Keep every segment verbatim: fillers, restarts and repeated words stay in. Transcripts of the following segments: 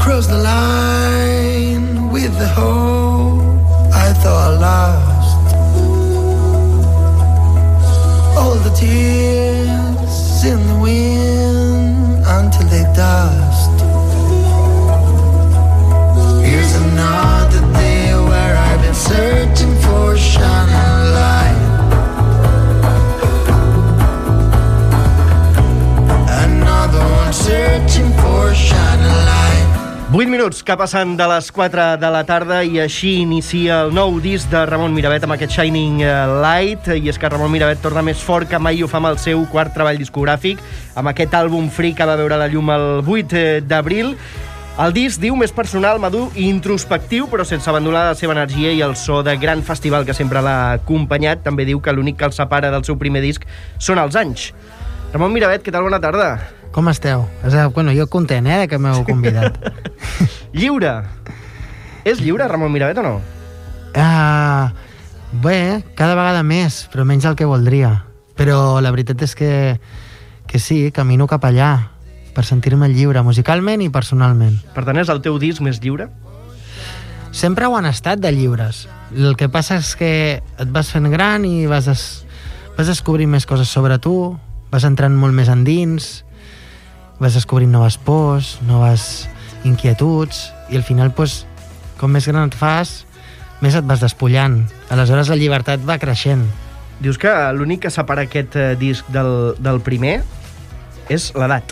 crossed the line with the hope I thought I lost. All the tears in the wind until they dust. Here's another day where I've been searching for a shining light. Another one searching for a shining light. vuit minuts que passen de les quatre de la tarda i així inicia el nou disc de Ramon Miravet amb aquest Shining Light. I és que Ramon Miravet torna més fort que mai, ho fa amb el seu quart treball discogràfic, amb aquest àlbum Free que va veure la llum el vuit d'abril. El disc, diu, més personal, madur i introspectiu, però sense abandonar la seva energia i el so de gran festival que sempre l'ha acompanyat. També diu que l'únic que el separa del seu primer disc són els anys. Ramon Miravet, què tal? Bona tarda. Com esteu? Bueno, jo content, eh, que m'heu convidat. Lliure. És lliure, Ramon Miravet, o no? Uh, bé, cada vegada més, però menys del que voldria. Però la veritat és que, que sí, camino cap allà, per sentir-me lliure, musicalment i personalment. Per tant, és el teu disc més lliure? Sempre ho han estat de lliures. El que passa és que et vas fent gran i vas, des... vas descobrint més coses sobre tu, vas entrant molt més endins, vas descobrint noves pors, noves inquietuds, i al final, pues, com més gran et fas, més et vas despullant. Aleshores la llibertat va creixent. Dius que l'únic que separa aquest eh, disc del, del primer és l'edat.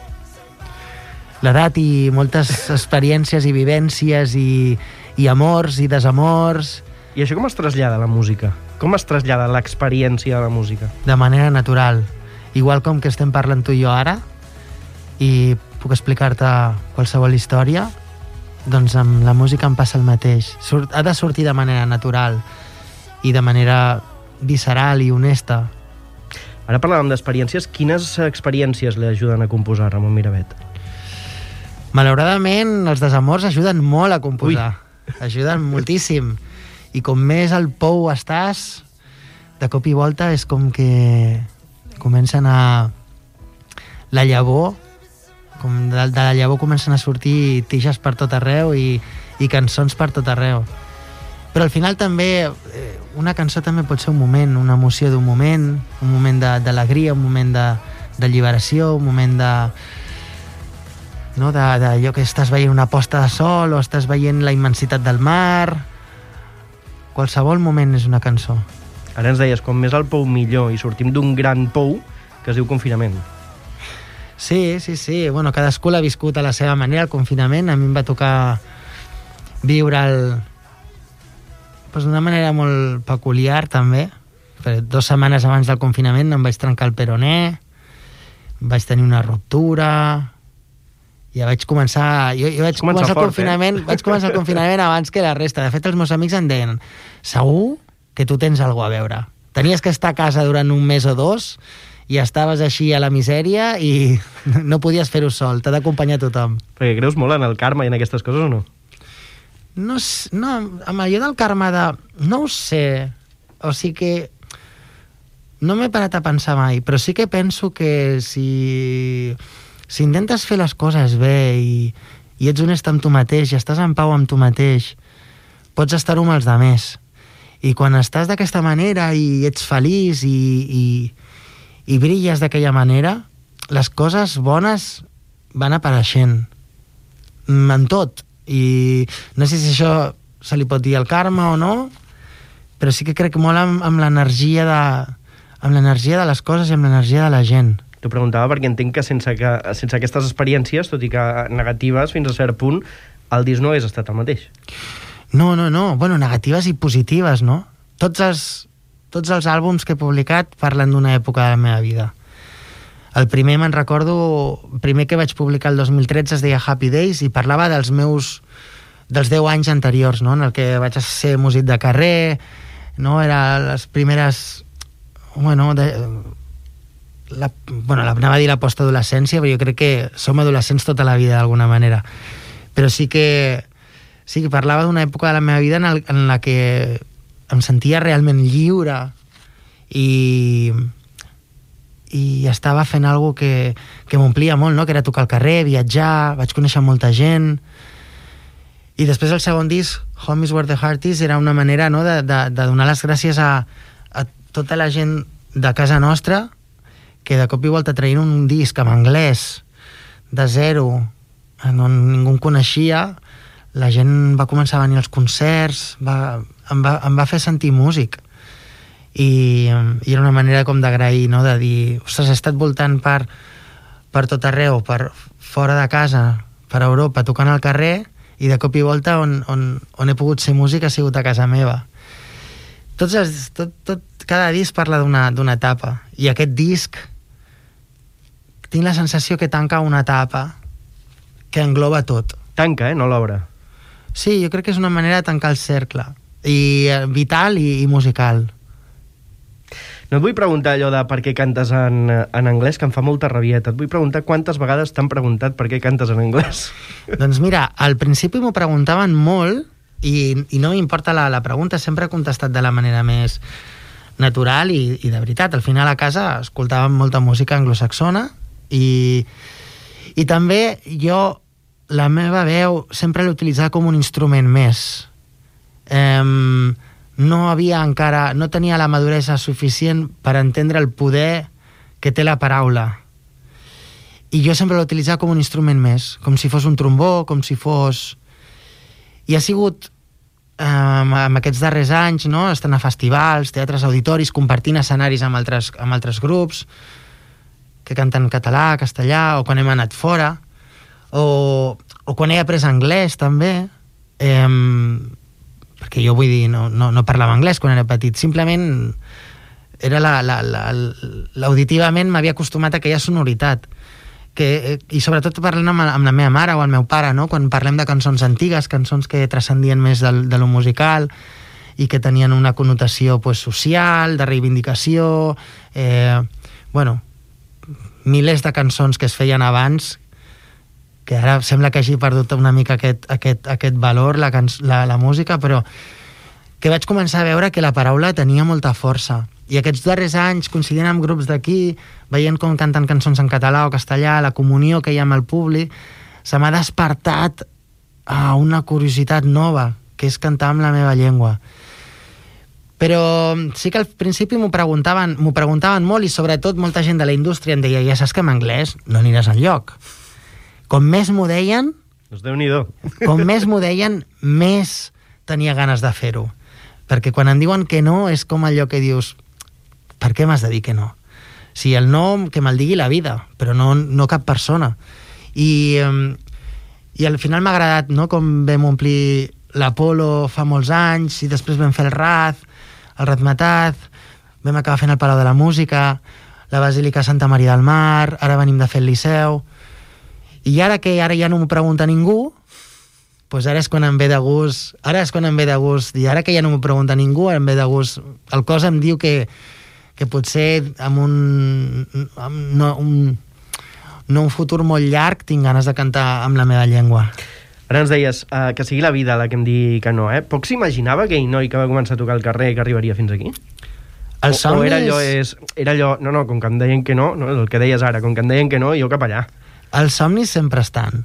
L'edat i moltes experiències i vivències i, i amors i desamors. I això com es trasllada a la música? Com es trasllada l'experiència de la música? De manera natural. Igual com que estem parlant tu i jo ara, i puc explicar-te qualsevol història, doncs amb la música em passa el mateix. Surt, ha de sortir de manera natural i de manera visceral i honesta. Ara parlàvem d'experiències. Quines experiències li ajuden a composar, Ramon Miravet? Malauradament, els desamors ajuden molt a composar. Ui. Ajuden moltíssim. I com més al pou estàs, de cop i volta és com que comencen a... la llavor, com de, de la llavor comencen a sortir tiges per tot arreu i, i cançons per tot arreu. Però al final també, una cançó també pot ser un moment, una emoció d'un moment, un moment d'alegria, un moment de, de lliberació, un moment de... no, d'allò que estàs veient una posta de sol o estàs veient la immensitat del mar. Qualsevol moment és una cançó. Ara ens deies, com més al pou millor, i sortim d'un gran pou que es diu confinament. Sí, sí, sí. Bueno, cadascú l'ha viscut a la seva manera, el confinament. A mi em va tocar viure el... pues d'una manera molt peculiar, també. Dos setmanes abans del confinament em vaig trencar el peroné, vaig tenir una ruptura... Ja vaig començar... Jo, jo vaig començar el confinament, eh? vaig començar el confinament abans que la resta. De fet, els meus amics em deien, segur que tu tens alguna a veure. Tenies que estar a casa durant un mes o dos i estaves així a la misèria i no podies fer-ho sol, t'ha d'acompanyar tothom. Perquè creus molt en el karma i en aquestes coses o no? No, no, amb allò del karma de... No ho sé. O sigui que... No m'he parat a pensar mai, però sí que penso que si... Si intentes fer les coses bé i, i ets honest amb tu mateix i estàs en pau amb tu mateix, pots estar-ho amb els demés. I quan estàs d'aquesta manera i ets feliç i, i, i brilles d'aquella manera, les coses bones van apareixent. En tot. I no sé si això se li pot dir el karma o no, però sí que crec molt amb, amb l'energia de, amb l'energia de les coses i amb l'energia de la gent. T'ho preguntava perquè entenc que sense, que sense aquestes experiències, tot i que negatives fins a cert punt, el disc no hagués estat el mateix. No, no, no. Bueno, negatives i positives, no? Tots els, tots els àlbums que he publicat parlen d'una època de la meva vida. El primer, me'n recordo, el primer que vaig publicar el dos mil tretze es deia Happy Days i parlava dels meus... dels deu anys anteriors, no? En el que vaig ser músic de carrer, no? Era les primeres... Bueno, de... La, bueno, anava a dir la postadolescència, però jo crec que som adolescents tota la vida d'alguna manera, però sí que sí que parlava d'una època de la meva vida en, el, en la que em sentia realment lliure i, i estava fent alguna que, que m'omplia molt, no? Que era tocar al carrer, viatjar, vaig conèixer molta gent. I després el segon disc, Home is Where the Heart Is, era una manera, no? de, de, de donar les gràcies a, a tota la gent de casa nostra que de cop i volta traient un disc en anglès de zero, on ningú em coneixia, la gent va començar a venir als concerts, va, em, va, em va fer sentir músic. I, i era una manera com d'agrair, no? De dir, ostres, he estat voltant per, per tot arreu, per fora de casa, per Europa, tocant al carrer, i de cop i volta on, on, on he pogut ser músic ha sigut a casa meva. Tots els, tot, tot, cada disc parla d'una d'una etapa, i aquest disc tinc la sensació que tanca una etapa que engloba tot. Tanca, eh? No l'obre. Sí, jo crec que és una manera de tancar el cercle, i vital i, i musical. No et vull preguntar allò de per què cantes en, en anglès, que em fa molta rabieta. Et vull preguntar quantes vegades t'han preguntat per què cantes en anglès. Doncs mira, al principi m'ho preguntaven molt, i, i no m'importa la, la pregunta, sempre he contestat de la manera més natural i, i de veritat. Al final a casa escoltàvem molta música anglosaxona, i, i també jo la meva veu sempre l'he utilitzat com un instrument més. Eh, no havia encara, no tenia la maduresa suficient per entendre el poder que té la paraula. I jo sempre l'he utilitzat com un instrument més, com si fos un trombó, com si fos... I ha sigut, eh, amb aquests darrers anys, no? Estant a festivals, teatres, auditoris, compartint escenaris amb altres, amb altres grups que canten català, castellà, o quan hem anat fora, o, o quan he après anglès, també, eh, perquè jo vull dir, no, no, no parlava anglès quan era petit, simplement era la, la, la, l'auditivament m'havia acostumat a aquella sonoritat, que, i sobretot parlant amb, amb la meva mare o el meu pare, no? Quan parlem de cançons antigues, cançons que transcendien més del, de lo musical i que tenien una connotació pues, social, de reivindicació, eh, bueno, milers de cançons que es feien abans, que ara sembla que hagi perdut una mica aquest, aquest, aquest valor, la, la, la música, però que vaig començar a veure que la paraula tenia molta força. I aquests darrers anys, coincidint amb grups d'aquí, veient com canten cançons en català o castellà, la comunió que hi ha amb el públic, se m'ha despertat a una curiositat nova, que és cantar amb la meva llengua. Però sí que al principi m'ho preguntaven, m'ho preguntaven molt, i sobretot molta gent de la indústria em deia, ja saps que amb anglès no aniràs enlloc. Com més m'ho deien, doncs Déu-n'hi-do. com més m'ho deien, més tenia ganes de fer-ho. Perquè quan em diuen que no, és com allò que dius, per què m'has de dir que no? Si el no, que me'l digui la vida, però no, no cap persona. I, i al final m'ha agradat, no?, com vam omplir l'Apolo fa molts anys, i després vam fer el Raz, el Razmetat, vam acabar fent el Palau de la Música, la Basílica Santa Maria del Mar, ara venim de fer el Liceu, i ara que ara ja no m'ho pregunta ningú, doncs ara és quan em ve de gust, ara és quan em ve de gust, i ara que ja no m'ho pregunta ningú, em ve de gust, el cos em diu que, que potser amb un, amb no, un, no un futur molt llarg tinc ganes de cantar amb la meva llengua. Ara ens deies uh, que sigui la vida la que em digui que no, eh? Poc s'imaginava aquell noi que va començar a tocar al carrer que arribaria fins aquí? Els o, o era somnis... allò, és, era allò, no, no, com que em deien que no, no, el que deies ara, com que em deien que no, jo cap allà. Els somnis sempre estan.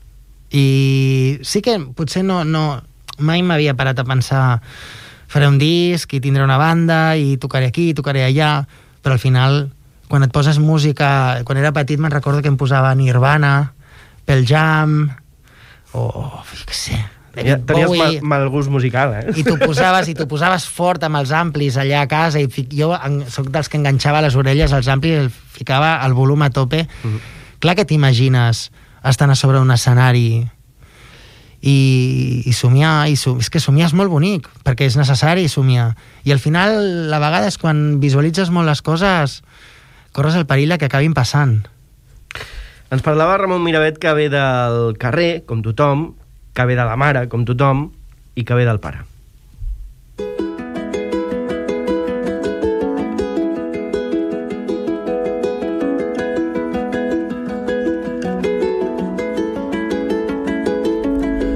I sí que potser no, no mai m'havia parat a pensar faré un disc i tindré una banda i tocaré aquí, tocaré allà, però al final, quan et poses música... Quan era petit me'n recordo que em posava Nirvana, Pearl Jam... o, què sé, ja, tenies mal, mal gust musical, eh? I tu posaves, i tu posaves fort amb els amplis allà a casa, i fic, jo en, soc dels que enganxava les orelles als amplis i el ficava el volum a tope. Mm-hmm. Clar que t'imagines estant a sobre un escenari i, i somiar, i som, és que somiar és molt bonic, perquè és necessari somiar. I al final, la vegada és quan visualitzes molt les coses, corres el perill que acabin passant. Ens parlava Ramon Miravet que ve del carrer, com tothom, que ve de la mare, com tothom, i que ve del pare.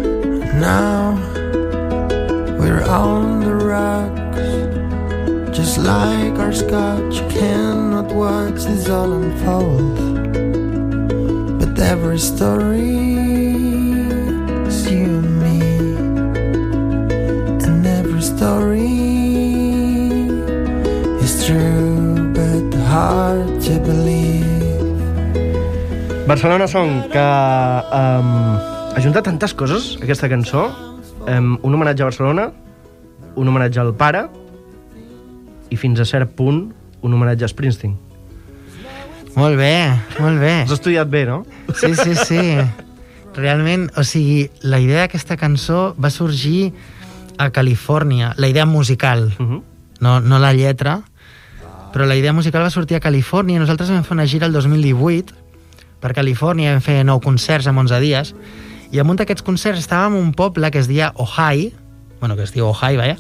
Now we're on the rocks, just Just like our scotch, you cannot watch this all unfold. But every story is you and me, and every story is true, but hard to believe. Barcelona Song, que um, ajunta tantes coses, aquesta cançó. Um, un homenatge a Barcelona, un homenatge al pare i fins a cert punt un homenatge a Springsteen. Molt bé, molt bé. Has estudiat bé, no? Sí, sí, sí. Realment, o sigui, la idea d'aquesta cançó va sorgir a Califòrnia, la idea musical, Uh-huh. no, no la lletra, però la idea musical va sortir a Califòrnia. Nosaltres vam fer una gira el dos mil divuit per Califòrnia, vam fer nou concerts en onze dies, i en un d'aquests concerts estàvem en un poble que es deia Ojai, bueno, que es diu Ojai, vaja,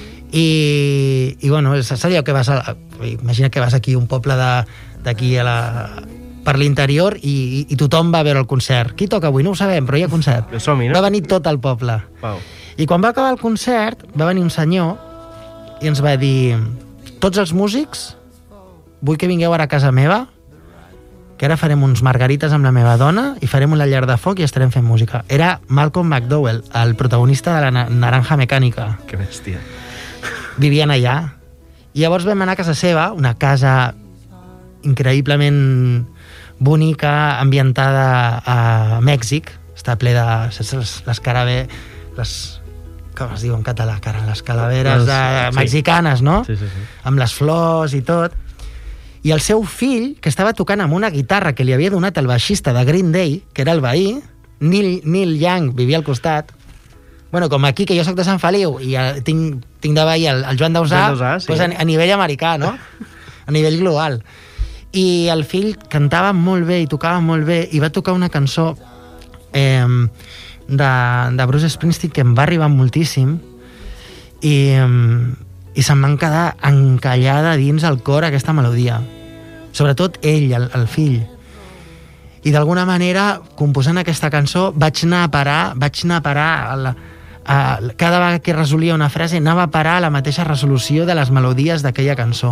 i, i bueno, saps allò que vas a, imagina que vas aquí a un poble d'aquí a la, per l'interior i, i, i tothom va a veure el concert. Qui toca avui? No ho sabem, però hi ha concert. Som-hi, no? Va venir tot el poble. Wow. I quan va acabar el concert, va venir un senyor i ens va dir: tots els músics, vull que vingueu ara a casa meva, que ara farem uns margarites amb la meva dona i farem una llar de foc i estarem fent música. Era Malcolm McDowell, el protagonista de la na- Naranja Mecànica. Que bèstia. Vivien allà. I llavors vam anar a casa seva, una casa increïblement bonica, ambientada a Mèxic. Està ple de... saps, les, les carave... Les, com es diu en català? Cara, les calaveres Les- de, sí. mexicanes, no? Sí, sí, sí. Amb les flors i tot. I el seu fill, que estava tocant amb una guitarra que li havia donat el baixista de Green Day, que era el veí, Neil, Neil Young, vivia al costat. Bueno, com aquí, que jo sóc de Sant Feliu i eh, tinc, tinc de veí el, el Joan Dausà, Joan Dausà, sí. pues a, a nivell americà, no? A nivell global. I el fill cantava molt bé i tocava molt bé i va tocar una cançó eh, de, de Bruce Springsteen que em va arribar moltíssim i... Eh, i se'm van quedar encallada dins el cor aquesta melodia. Sobretot ell, el, el fill. I d'alguna manera, composant aquesta cançó, vaig anar a parar, vaig anar a parar a la, a, cada vegada que resolia una frase, anava a parar a la mateixa resolució de les melodies d'aquella cançó.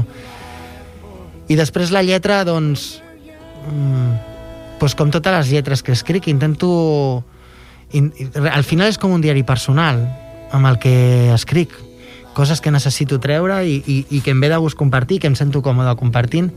I després la lletra, doncs, mm, doncs com totes les lletres que escric, intento... In, al final és com un diari personal amb el que escric. Coses que necessito treure i, i, i que em ve de gust compartir, que em sento còmode compartint.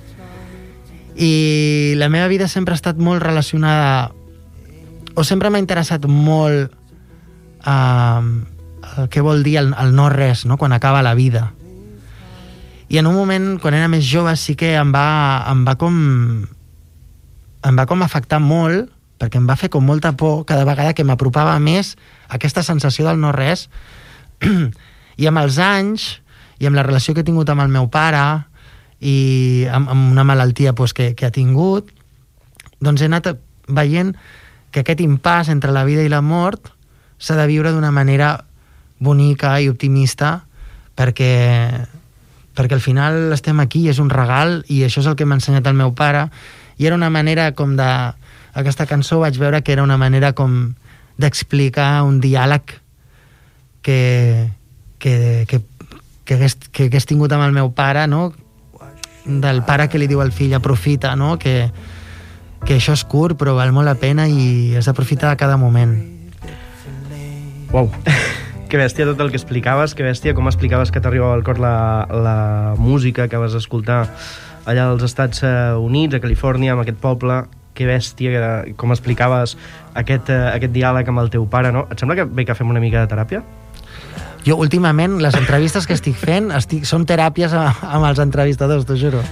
I la meva vida sempre ha estat molt relacionada, o sempre m'ha interessat molt uh, el que vol dir el, el no res, no? Quan acaba la vida. I en un moment, quan era més jove, sí que em va, em va com em va com afectar molt, perquè em va fer com molta por cada vegada que m'apropava més a aquesta sensació del no res. I amb els anys, i amb la relació que he tingut amb el meu pare, i amb, amb una malaltia pues, que, que ha tingut, doncs he anat veient que aquest impàs entre la vida i la mort s'ha de viure d'una manera bonica i optimista, perquè, perquè al final estem aquí, és un regal, i això és el que m'ha ensenyat el meu pare, i era una manera com de... Aquesta cançó vaig veure que era una manera com d'explicar un diàleg que... que, que, que, hagués, que hagués tingut amb el meu pare, no? Del pare que li diu al fill aprofita, no? Que, que això és curt però val molt la pena i has d'aprofitar de cada moment. Uau, que bèstia tot el que explicaves, que bèstia com explicaves que t'arribava al cor la, la música que vas escoltar allà als Estats Units, a Califòrnia, amb aquest poble. Que bèstia, com explicaves aquest, aquest diàleg amb el teu pare, no? Et sembla que bé que fem una mica de teràpia? Jo, últimament, les entrevistes que estic fent estic, són teràpies amb els entrevistadors, t'ho juro.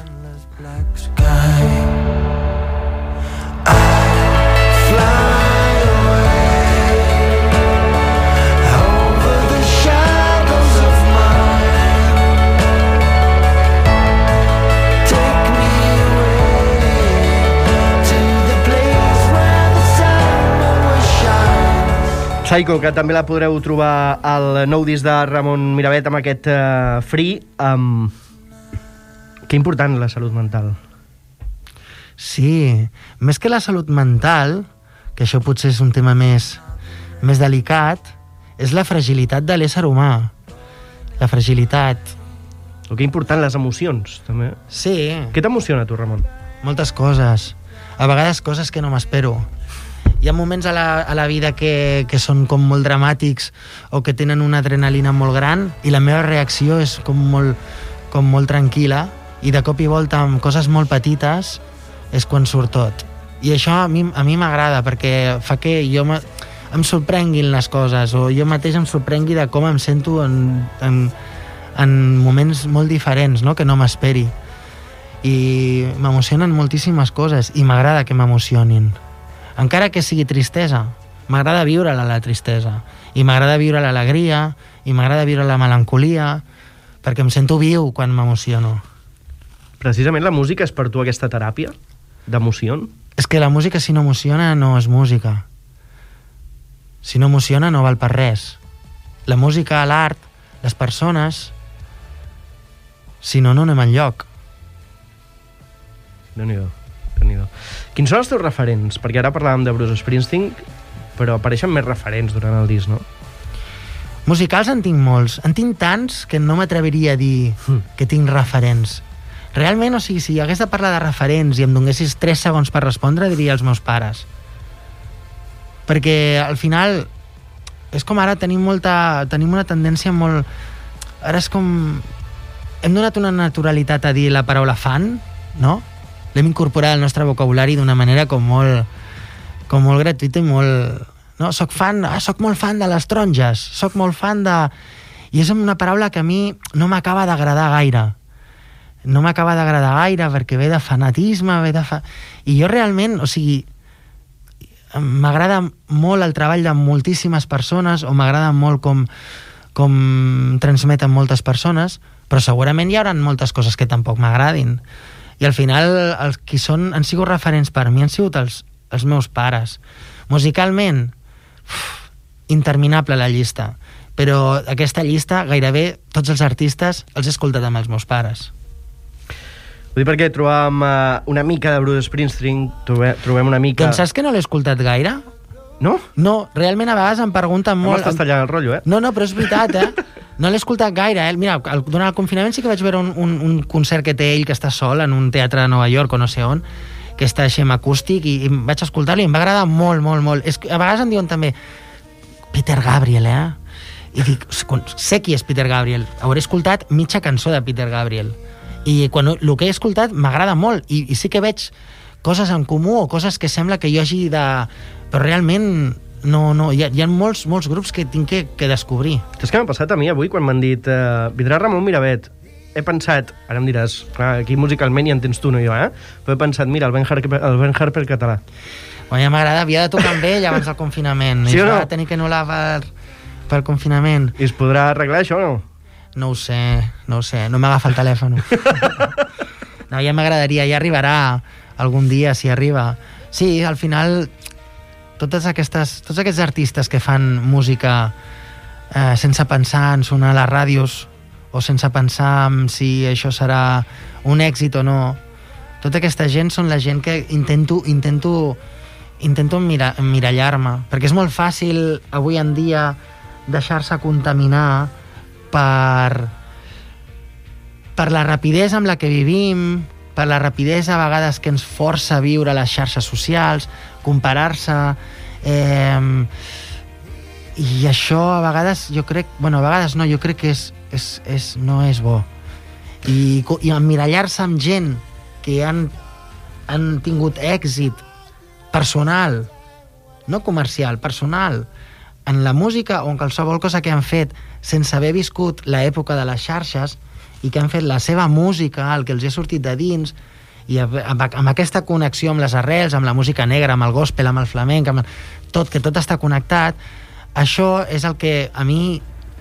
Psycho, que també la podreu trobar al nou disc de Ramon Miravet amb aquest uh, Free. Um, que important la salut mental. Sí, més que la salut mental, que això potser és un tema més, més delicat, és la fragilitat de l'ésser humà. La fragilitat. El que important, les emocions, també. Sí. Què t'emociona, tu, Ramon? Moltes coses. A vegades coses que no m'espero. Hi ha moments a la, a la vida que, que són com molt dramàtics o que tenen una adrenalina molt gran i la meva reacció és com molt, com molt tranquil·la i de cop i volta amb coses molt petites és quan surt tot. I això a mi a mi m'agrada perquè fa que jo me, em sorprenguin les coses o jo mateix em sorprengui de com em sento en, en, en moments molt diferents, no? Que no m'esperi. I m'emocionen moltíssimes coses i m'agrada que m'emocionin. Encara que sigui tristesa, m'agrada viure-la, la tristesa. I m'agrada viure l'alegria, i m'agrada viure la melancolia, perquè em sento viu quan m'emociono. Precisament la música és per tu aquesta teràpia d'emoció? És que la música, si no emociona, no és música. Si no emociona, no val per res. La música, l'art, les persones... Si no, no anem enlloc. Déu-n'hi-do, Déu-n'hi-do. Quins són els teus referents? Perquè ara parlàvem de Bruce Springsteen, però apareixen més referents durant el disc, no? Musicals en tinc molts. En tinc tants que no m'atreviria a dir mm. que tinc referents. Realment, o sigui, si hagués de parlar de referents i em donessis tres segons per respondre, diria els meus pares. Perquè al final és com ara tenim molta... tenim una tendència molt... Ara és com... Hem donat una naturalitat a dir la paraula fan, no? L'hem incorporat al nostre vocabulari d'una manera com molt... com molt gratuïta i molt... No? Soc fan... Ah, soc molt fan de les taronges. Soc molt fan de... I és una paraula que a mi no m'acaba d'agradar gaire. No m'acaba d'agradar gaire perquè ve de fanatisme, ve de fa... I jo realment, o sigui... m'agrada molt el treball de moltíssimes persones o m'agrada molt com, com transmeten moltes persones, però segurament hi haurà moltes coses que tampoc m'agradin. I al final els qui són, han sigut referents per mi han sigut els, els meus pares. Musicalment, uf, interminable la llista, però aquesta llista gairebé tots els artistes els he escoltat amb els meus pares. Ho dic perquè trobàvem uh, una mica de Bruce Springsteen, trobem, trobem una mica... Doncs saps que no l'he escoltat gaire? No? No, realment a vegades em pregunten molt... No m'estàs tallant el rotllo, eh? No, no, però és veritat, eh? No l'he escoltat gaire, eh? Mira, durant el confinament sí que vaig veure un, un, un concert que té ell, que està sol, en un teatre de Nova York o no sé on, que està així amb acústic, i, i vaig escoltar-lo i em va agradar molt, molt, molt. És, a vegades em diuen també Peter Gabriel, eh? I dic, sé qui és Peter Gabriel. Hauré escoltat mitja cançó de Peter Gabriel. I quan el que he escoltat m'agrada molt, i, i sí que veig coses en comú o coses que sembla que jo hagi de... Però realment... No, no, hi ha, hi ha molts, molts grups que tinc que, que descobrir. Saps què m'ha passat a mi avui quan m'han dit uh, vindrà Ramon Miravet? He pensat, ara em diràs, clar, aquí musicalment hi entens tu, no jo, eh? Però he pensat, mira, el Ben Harper, el Ben Harper català. Bueno, ja m'agrada, havia de tocar amb ell abans del confinament. Sí o no? Va tenir que anul·lar per, pel confinament. I es podrà arreglar això o no? No ho sé, no ho sé, no m'agafa el telèfon. No, ja m'agradaria, ja arribarà algun dia, si arriba. Sí, al final... Totes aquestes, tots aquests artistes que fan música eh, sense pensar en sonar a les ràdios o sense pensar en si això serà un èxit o no, tota aquesta gent són la gent que intento intento, intento mira, emmirallar-me, perquè és molt fàcil avui en dia deixar-se contaminar per per la rapidesa amb la que vivim, per la rapidesa a vegades que ens força a viure a les xarxes socials, comparar-se, eh, i això a vegades jo crec, bueno, a vegades no, jo crec que és, és, és, no és bo. I, i emmirallar-se amb gent que han, han tingut èxit personal, no comercial, personal, en la música o en qualsevol cosa que han fet sense haver viscut l'època de les xarxes, i que han fet la seva música, el que els ha sortit de dins, i amb, amb aquesta connexió amb les arrels, amb la música negra, amb el gospel, amb el flamenc, amb tot, que tot està connectat, això és el que a mi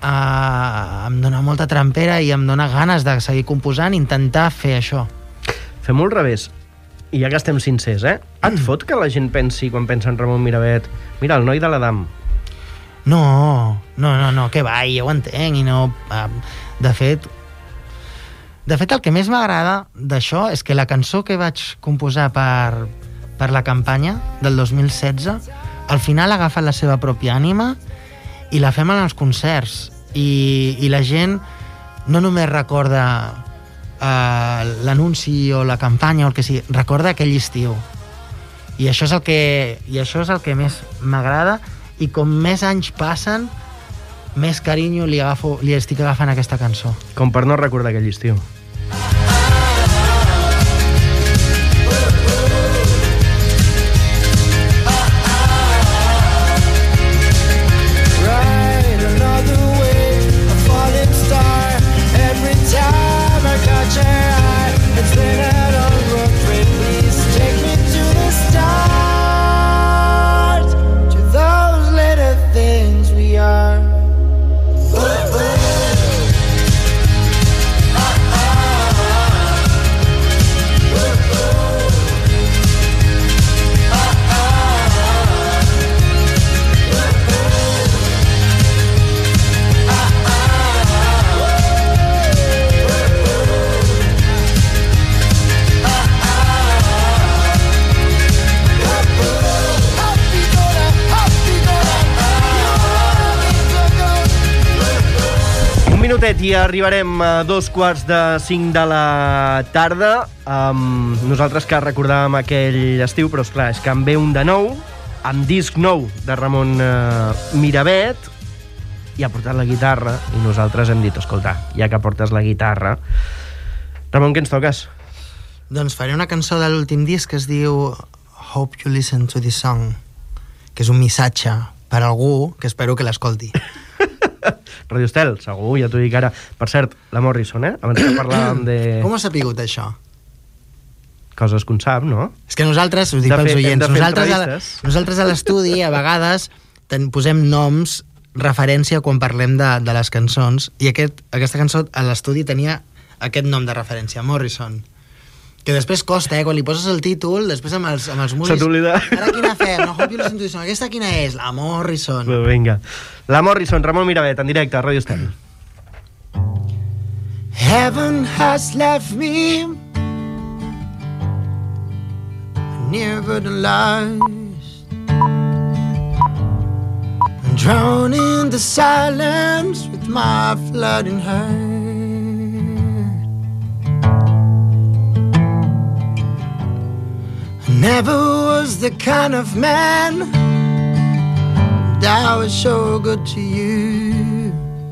eh, em dona molta trampera i em dona ganes de seguir composant, intentar fer això. Fem-ho al revés. I ja que estem sincers, eh? Et fot que la gent pensi, quan pensa en Ramon Miravet, mira, el noi de l'Adam? No, no, no, no, que va, ja ho entenc, i no... Eh, de fet... De fet, el que més m'agrada d'això és que la cançó que vaig composar per, per la campanya del dos mil setze, al final ha agafat la seva pròpia ànima i la fem en els concerts. I, i la gent no només recorda uh, l'anunci o la campanya o el que sigui, recorda aquell estiu. I això és el que, i això és el que més m'agrada, i com més anys passen, més carinyo li, agafo, li estic agafant a aquesta cançó. Com per no recordar aquell estiu. I arribarem a dos quarts de cinc de la tarda. Um, nosaltres que recordàvem aquell estiu, però esclar, és que en ve un de nou, amb disc nou de Ramon uh, Miravet, i ha portat la guitarra, i nosaltres hem dit, escolta, ja que portes la guitarra... Ramon, què ens toques? Doncs faré una cançó de l'últim disc que es diu Hope You Listen to This Song, que és un missatge per a algú que espero que l'escolti. Radio Estel, segur, ja t'ho dic ara. Per cert, la Morrison, eh? Abans que parlàvem de... Com has sapigut això? Coses que un sap, no? És que nosaltres, us dic pels oients, nosaltres a, nosaltres a l'estudi a vegades ten, posem noms, referència quan parlem de, de les cançons, i aquest, aquesta cançó a l'estudi tenia aquest nom de referència, Morrison. Que després costa, eh? Quan li poses el títol, després amb els, amb els músics... Se t'oblida. Ara quina fem? No, Hope You Listen to This Song. Aquesta quina és? La Morrison. Però vinga. La Morrison, Ramon Miravet, en directe a Radio Estel. Heaven has left me never the lies, and drown in the silence with my flooding heart. Never was the kind of man that was so good to you.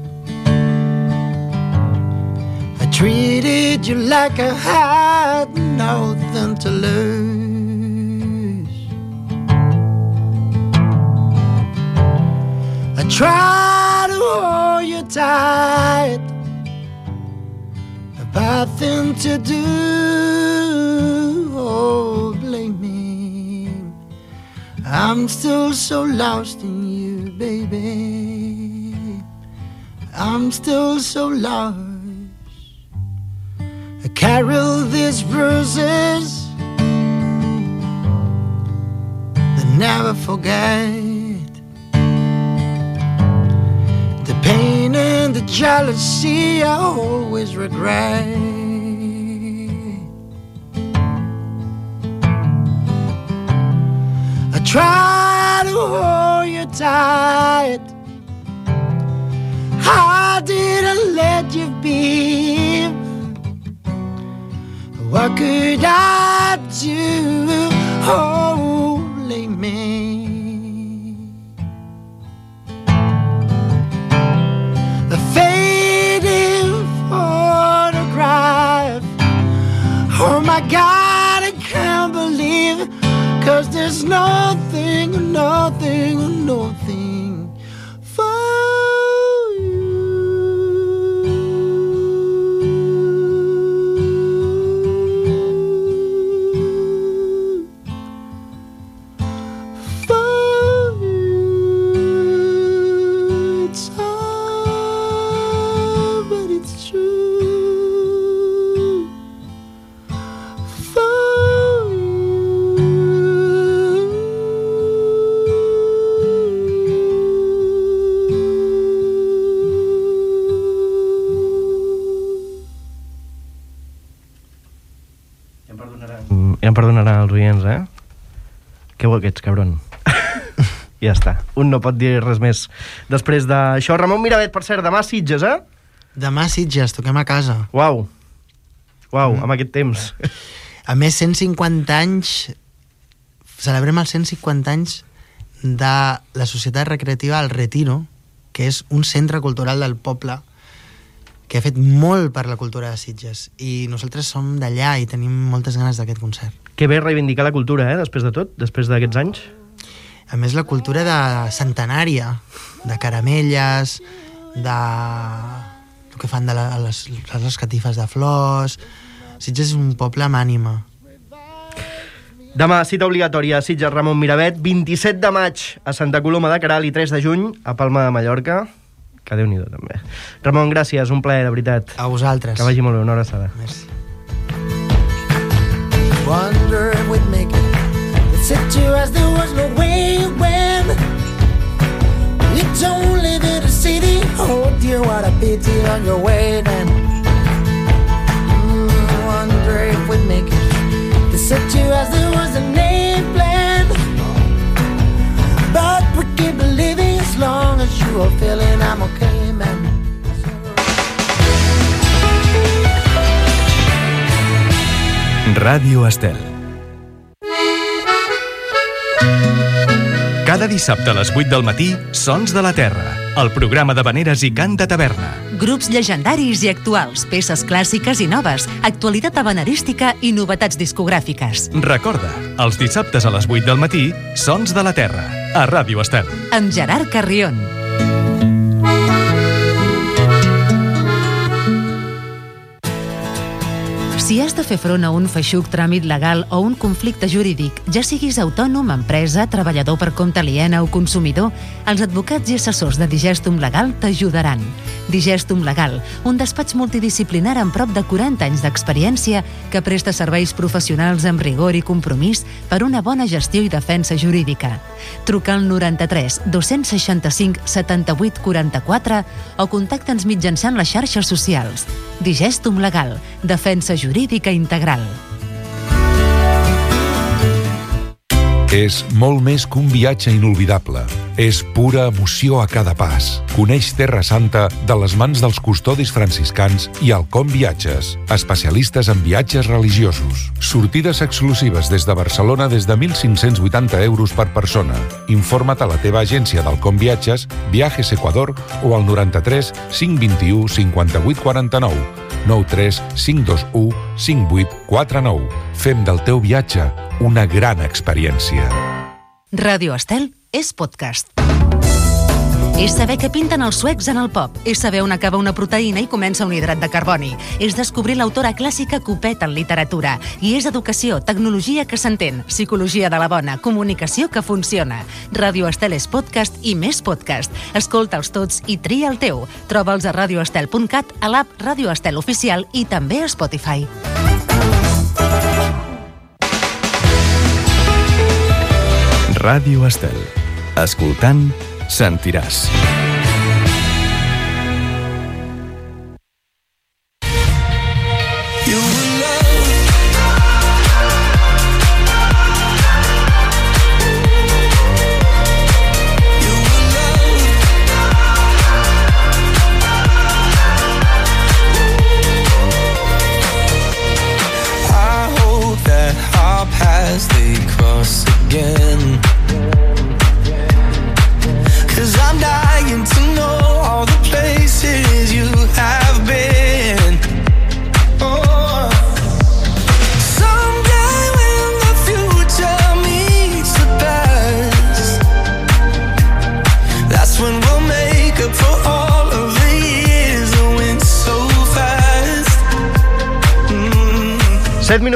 I treated you like I had nothing to lose. I tried to hold you tight, a bad thing to do. Oh, blame me, I'm still so lost in you, baby. I'm still so lost. I carry these bruises that never forget, the pain and the jealousy I always regret. I try to hold you tight, I didn't let you be. What could I do? Oh, blame me. A fading photograph. Oh my God, I can't believe, 'cause there's nothing, nothing, nothing for you. For you, it's hard, but it's true. For you. Ja em perdonaran, ja em perdonaran els oients, eh? Que bo que ets, cabron. Ja està. Un no pot dir res més després d'això. Ramon Miravet, per cert, demà a Sitges, eh? Demà a Sitges, toquem a casa. Uau, uau, mm. amb aquest temps. A més, cent cinquanta anys, celebrem els cent cinquanta anys de la Societat Recreativa El Retiro, que és un centre cultural del poble que ha fet molt per la cultura de Sitges. I nosaltres som d'allà i tenim moltes ganes d'aquest concert. Que bé reivindicar la cultura, eh, després de tot, després d'aquests anys. A més, la cultura de centenària, de caramelles, de el que fan de la, les, les catifes de flors. Sitges és un poble amb ànima. Demà, cita obligatòria a Sitges Ramon Miravet, vint-i-set de maig a Santa Coloma de Queralt i tres de juny a Palma de Mallorca. Que Déu-n'hi-do, també. Ramon, gràcies, un plaer, de veritat. A vosaltres. Que vagi molt bé, una abraçada. Merci. Wonder if we'd make it. It said to us there was no way when it's only been a city. Oh dear, what a pity on your way then. Mm, wonder if we'd make it. They said to us there was a name plan, but we keep believing as long as you are feeling I'm okay, man. Ràdio Estel. Cada dissabte a les vuit del matí, Sons de la Terra, el programa d'havaneres i cant de taverna. Grups llegendaris i actuals, peces clàssiques i noves, actualitat havanerística i novetats discogràfiques. Recorda, els dissabtes a les vuit del matí, Sons de la Terra, a Ràdio Estel. Amb Gerard Carrion. Si has de fer front a un feixuc tràmit legal o un conflicte jurídic, ja siguis autònom, empresa, treballador per compte aliena o consumidor, els advocats i assessors de Digestum Legal t'ajudaran. Digestum Legal, un despatx multidisciplinar amb prop de quaranta anys d'experiència que presta serveis professionals amb rigor i compromís per una bona gestió i defensa jurídica. Truca al noranta-tres dos-cents seixanta-cinc setanta-vuit quaranta-quatre o contacta'ns mitjançant les xarxes socials. Digestum Legal, defensa jurídica integral. És molt més que un viatge inolvidable. És pura emoció a cada pas. Coneix Terra Santa de les mans dels custodis franciscans i Alcom Viatges, especialistes en viatges religiosos. Sortides exclusives des de Barcelona des de mil cinc-cents vuitanta euros per persona. Informa't a la teva agència d'Alcom Viatges, Viajes Ecuador o al noranta-tres cinc vint-i-u cinquanta-vuit quaranta-nou. nou tres cinc dos u cinc vuit quatre nou. Fem del teu viatge una gran experiència. Ràdio Estel és podcast. És saber què pinten els suecs en el pop. És saber on acaba una proteïna i comença un hidrat de carboni. És descobrir l'autora clàssica que ho peta en literatura. I és educació, tecnologia que s'entén, psicologia de la bona, comunicació que funciona. Ràdio Estel és podcast i més podcast. Escolta'ls tots i tria el teu. Troba'ls a radioestel punt cat, a l'app Ràdio Estel Oficial i també a Spotify. Ràdio Estel. Escoltant, sentiràs. set minuts